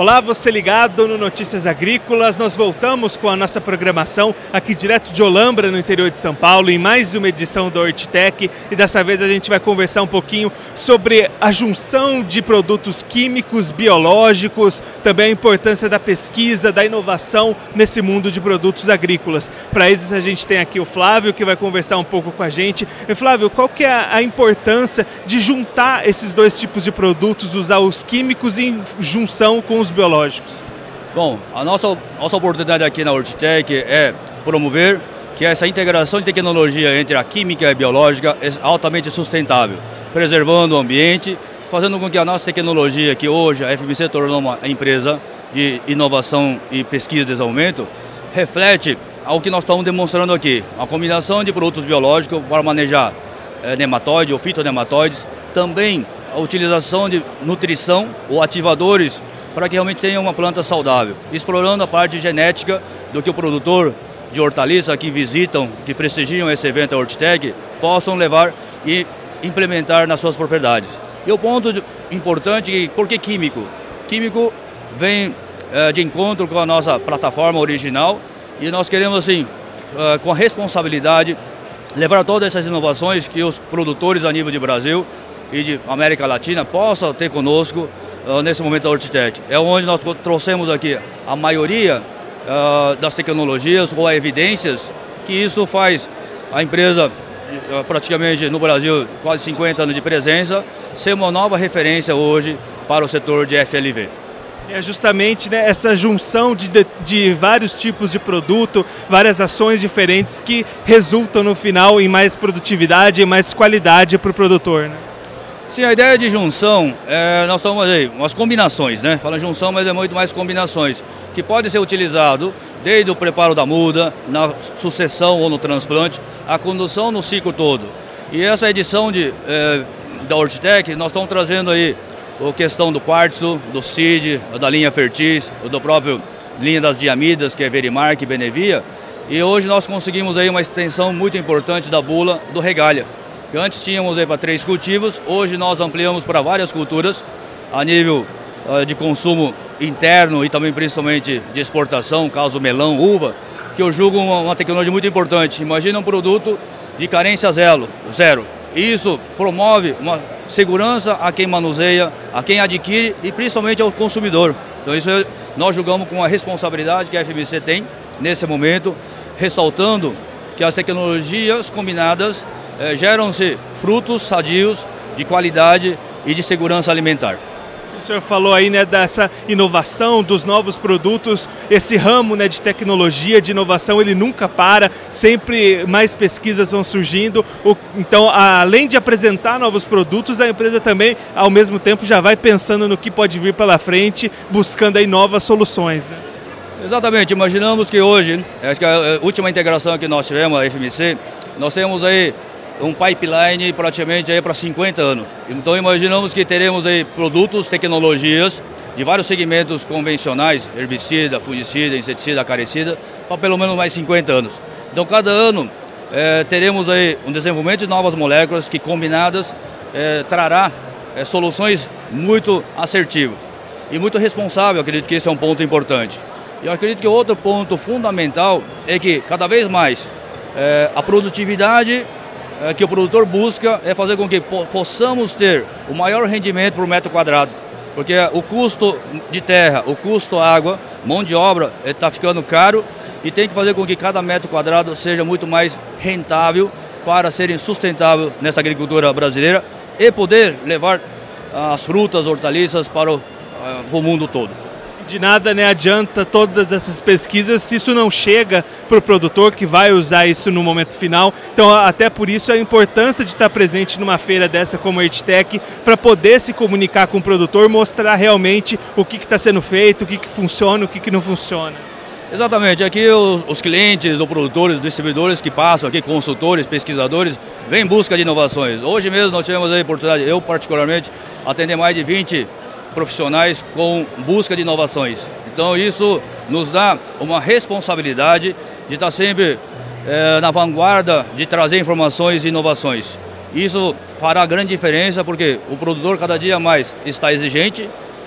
Olá, você ligado no Notícias Agrícolas. Nós voltamos com a nossa programação aqui direto de Olambra, no interior de São Paulo, em mais uma edição do Hortitec. E dessa vez a gente vai conversar um pouquinho sobre a junção de produtos químicos, biológicos, também a importância da pesquisa, da inovação nesse mundo de produtos agrícolas. Para isso a gente tem aqui o Flávio, que vai conversar um pouco com a gente. E, Flávio, qual que é a importância de juntar esses dois tipos de produtos, usar os químicos em junção com os biológicos? Bom, a nossa oportunidade aqui na Hortitec é promover que essa integração de tecnologia entre a química e a biológica é altamente sustentável, preservando o ambiente, fazendo com que a nossa tecnologia, que hoje a FMC tornou uma empresa de inovação e pesquisa e desenvolvimento, reflete ao que nós estamos demonstrando aqui, a combinação de produtos biológicos para manejar nematóides ou fitonematóides, também a utilização de nutrição ou ativadores para que realmente tenha uma planta saudável, explorando a parte genética do que o produtor de hortaliça que visitam, que prestigiam esse evento da Hortitec, possam levar e implementar nas suas propriedades. E o ponto importante, por que químico? Químico vem de encontro com a nossa plataforma original e nós queremos, assim, com a responsabilidade, levar todas essas inovações que os produtores a nível de Brasil e de América Latina possam ter conosco nesse momento da Hortitec. É onde nós trouxemos aqui a maioria das tecnologias ou evidências que isso faz a empresa, praticamente no Brasil, quase 50 anos de presença, ser uma nova referência hoje para o setor de FLV. É justamente, né, essa junção de vários tipos de produto, várias ações diferentes que resultam no final em mais produtividade e mais qualidade para o produtor, né? Sim, a ideia de junção, nós estamos aí, umas combinações, né? Fala junção, mas é muito mais combinações, que pode ser utilizado desde o preparo da muda, na sucessão ou no transplante, a condução no ciclo todo. E essa edição da Hortitec, nós estamos trazendo aí a questão do quartzo, do CID, da linha Fertis, do próprio linha das diamidas, que é Verimark e Benevia. E hoje nós conseguimos aí uma extensão muito importante da bula do Regalia. Antes tínhamos aí para 3 cultivos, hoje nós ampliamos para várias culturas, a nível de consumo interno e também principalmente de exportação, caso melão, uva, que eu julgo uma tecnologia muito importante. Imagina um produto de carência zero. Isso promove uma segurança a quem manuseia, a quem adquire e principalmente ao consumidor. Então isso nós julgamos com a responsabilidade que a FMC tem nesse momento, ressaltando que as tecnologias combinadas geram-se frutos sadios, de qualidade e de segurança alimentar. O senhor falou aí, né, dessa inovação, dos novos produtos, esse ramo, né, de tecnologia, de inovação, ele nunca para, sempre mais pesquisas vão surgindo. Então, além de apresentar novos produtos, a empresa também, ao mesmo tempo, já vai pensando no que pode vir pela frente, buscando aí novas soluções, né? Exatamente, imaginamos que hoje, acho que a última integração que nós tivemos, a FMC, nós temos aí um pipeline praticamente aí para 50 anos. Então imaginamos que teremos aí produtos, tecnologias de vários segmentos convencionais, herbicida, fungicida, inseticida, acaricida, para pelo menos mais 50 anos. Então cada ano teremos aí um desenvolvimento de novas moléculas que combinadas trará soluções muito assertivas e muito responsável. Acredito que esse é um ponto importante. E eu acredito que outro ponto fundamental é que cada vez mais a produtividade que o produtor busca é fazer com que possamos ter o maior rendimento por metro quadrado, porque o custo de terra, o custo água, mão de obra está ficando caro e tem que fazer com que cada metro quadrado seja muito mais rentável para serem sustentável nessa agricultura brasileira e poder levar as frutas, hortaliças para o mundo todo. De nada, né, adianta todas essas pesquisas se isso não chega para o produtor que vai usar isso no momento final. Então, até por isso a importância de estar presente numa feira dessa como a Hortitec, para poder se comunicar com o produtor, mostrar realmente o que está sendo feito, o que funciona, o que não funciona. Exatamente, aqui os clientes, os produtores, os distribuidores que passam aqui, consultores, pesquisadores, vêm em busca de inovações. Hoje mesmo nós tivemos a oportunidade, eu particularmente, atender mais de 20 profissionais com busca de inovações. Então isso nos dá uma responsabilidade de estar sempre na vanguarda de trazer informações e inovações. Isso fará grande diferença porque o produtor cada dia mais está exigente,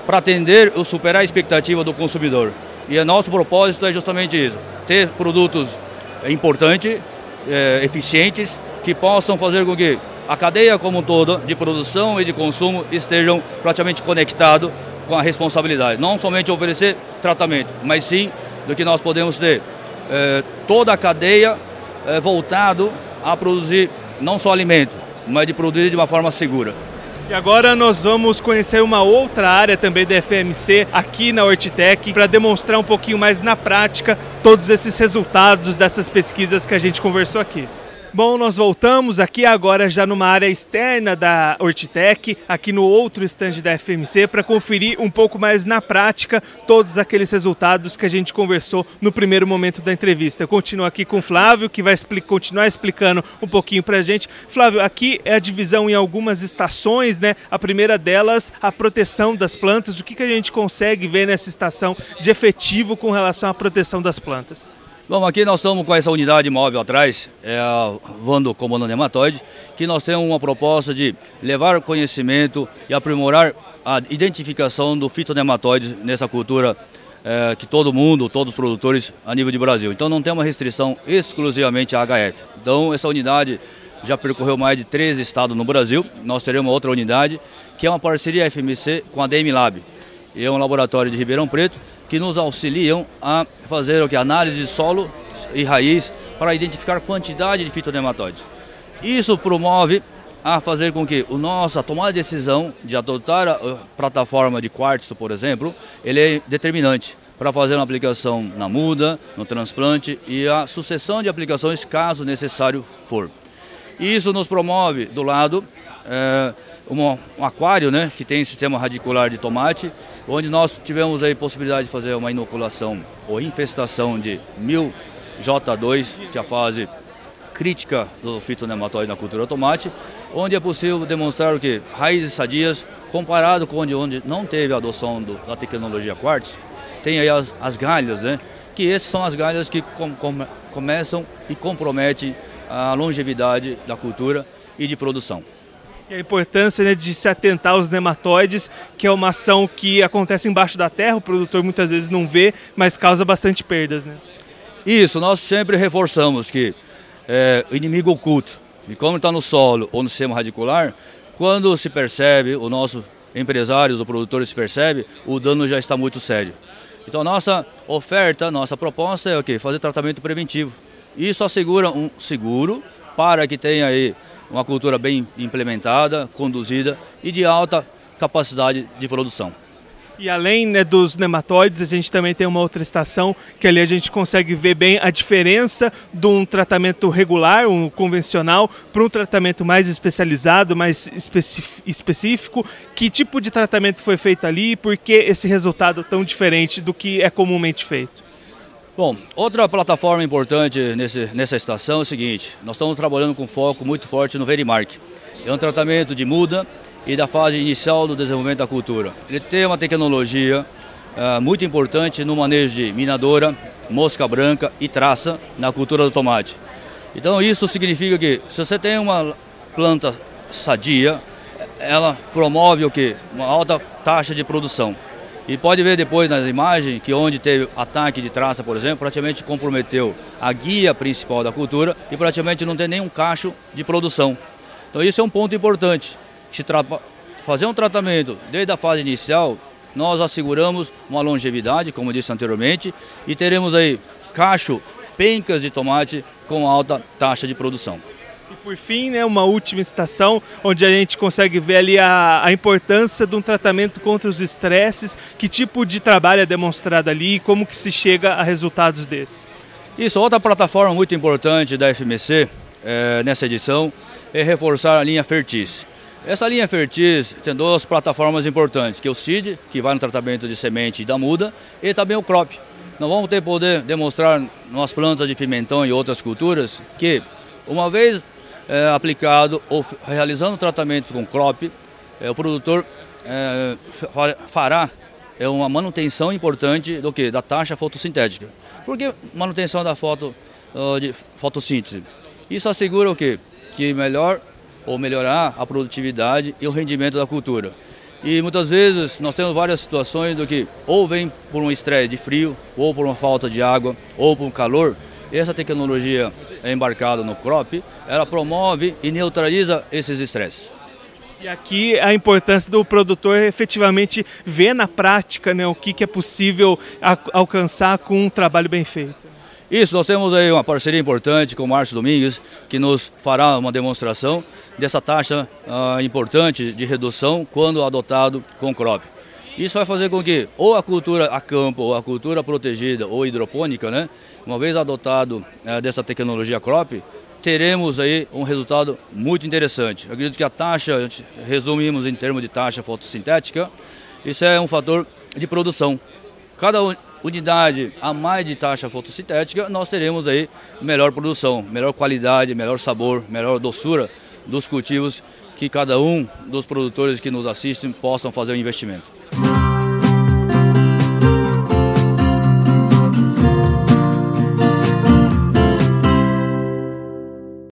para atender ou superar a expectativa do consumidor. E o nosso propósito é justamente isso, ter produtos importantes, eficientes, que possam fazer com que a cadeia como um todo, de produção e de consumo, estejam praticamente conectados com a responsabilidade. Não somente oferecer tratamento, mas sim do que nós podemos ter toda a cadeia voltado a produzir não só alimento, mas de produzir de uma forma segura. E agora nós vamos conhecer uma outra área também da FMC aqui na Ortitec para demonstrar um pouquinho mais na prática todos esses resultados dessas pesquisas que a gente conversou aqui. Bom, nós voltamos aqui agora já numa área externa da Ortitec, aqui no outro estande da FMC, para conferir um pouco mais na prática todos aqueles resultados que a gente conversou no primeiro momento da entrevista. Eu continuo aqui com o Flávio, que vai continuar explicando um pouquinho para a gente. Flávio, aqui é a divisão em algumas estações, né? A primeira delas, a proteção das plantas. O que a gente consegue ver nessa estação de efetivo com relação à proteção das plantas? Bom, aqui nós estamos com essa unidade móvel atrás, é a Vando Comando Nematóide, que nós temos uma proposta de levar conhecimento e aprimorar a identificação do fitonematóide nessa cultura que todo mundo, todos os produtores a nível de Brasil. Então não tem uma restrição exclusivamente à HF. Então essa unidade já percorreu mais de 13 estados no Brasil. Nós teremos outra unidade, que é uma parceria FMC com a DM Lab. É um laboratório de Ribeirão Preto, que nos auxiliam a fazer análise de solo e raiz para identificar quantidade de fitonematóides. Isso promove a fazer com que a tomada de decisão de adotar a plataforma de quartzo, por exemplo, ele é determinante para fazer uma aplicação na muda, no transplante e a sucessão de aplicações caso necessário for. Isso nos promove do lado um aquário, né, que tem sistema radicular de tomate, onde nós tivemos a possibilidade de fazer uma inoculação ou infestação de 1000 J2, que é a fase crítica do fitonematóide na cultura tomate, onde é possível demonstrar que raízes sadias, comparado com onde não teve a adoção da tecnologia quartzo, tem aí as galhas, né, que essas são as galhas que começam e comprometem a longevidade da cultura e de produção. E a importância, né, de se atentar aos nematóides, que é uma ação que acontece embaixo da terra, o produtor muitas vezes não vê, mas causa bastante perdas, né? Isso, nós sempre reforçamos que o inimigo oculto, e como está no solo ou no sistema radicular, quando se percebe, os nossos empresários ou produtores se percebem, o dano já está muito sério. Então nossa oferta, nossa proposta é o quê? Fazer tratamento preventivo. Isso assegura um seguro para que tenha aí uma cultura bem implementada, conduzida e de alta capacidade de produção. E além, né, dos nematóides, a gente também tem uma outra estação que ali a gente consegue ver bem a diferença de um tratamento regular, um convencional, para um tratamento mais especializado, mais específico. Que tipo de tratamento foi feito ali e por que esse resultado tão diferente do que é comumente feito? Bom, outra plataforma importante nessa estação é o seguinte: nós estamos trabalhando com foco muito forte no Verimark. É um tratamento de muda e da fase inicial do desenvolvimento da cultura. Ele tem uma tecnologia muito importante no manejo de minadora, mosca branca e traça na cultura do tomate. Então isso significa que se você tem uma planta sadia, ela promove o quê? Uma alta taxa de produção. E pode ver depois nas imagens que onde teve ataque de traça, por exemplo, praticamente comprometeu a guia principal da cultura e praticamente não tem nenhum cacho de produção. Então isso é um ponto importante. Se fazer um tratamento desde a fase inicial, nós asseguramos uma longevidade, como eu disse anteriormente, e teremos aí cacho, pencas de tomate com alta taxa de produção. E por fim, né, uma última estação onde a gente consegue ver ali a importância de um tratamento contra os estresses, que tipo de trabalho é demonstrado ali e como que se chega a resultados desses. Isso, outra plataforma muito importante da FMC nessa edição é reforçar a linha Fertis. Essa linha Fertis tem duas plataformas importantes, que é o CID, que vai no tratamento de semente da muda, e também o Crop. Nós vamos poder demonstrar nas plantas de pimentão e outras culturas que, uma vez aplicado ou realizando o tratamento com Crop, o produtor fará uma manutenção importante do que? Da taxa fotossintética. Por que manutenção da de fotossíntese? Isso assegura o quê? Que melhorar a produtividade e o rendimento da cultura. E muitas vezes nós temos várias situações do que ou vem por um estresse de frio, ou por uma falta de água, ou por um calor. Essa tecnologia embarcada no crop, ela promove e neutraliza esses estresses. E aqui a importância do produtor efetivamente ver na prática, né, o que é possível alcançar com um trabalho bem feito. Isso, nós temos aí uma parceria importante com o Márcio Domingues, que nos fará uma demonstração dessa taxa importante de redução quando adotado com crop. Isso vai fazer com que ou a cultura a campo, ou a cultura protegida ou hidropônica, né, uma vez adotado dessa tecnologia crop, teremos aí um resultado muito interessante. Eu acredito que a taxa, resumimos em termos de taxa fotossintética, isso é um fator de produção. Cada unidade a mais de taxa fotossintética, nós teremos aí melhor produção, melhor qualidade, melhor sabor, melhor doçura dos cultivos que cada um dos produtores que nos assistem possam fazer um investimento.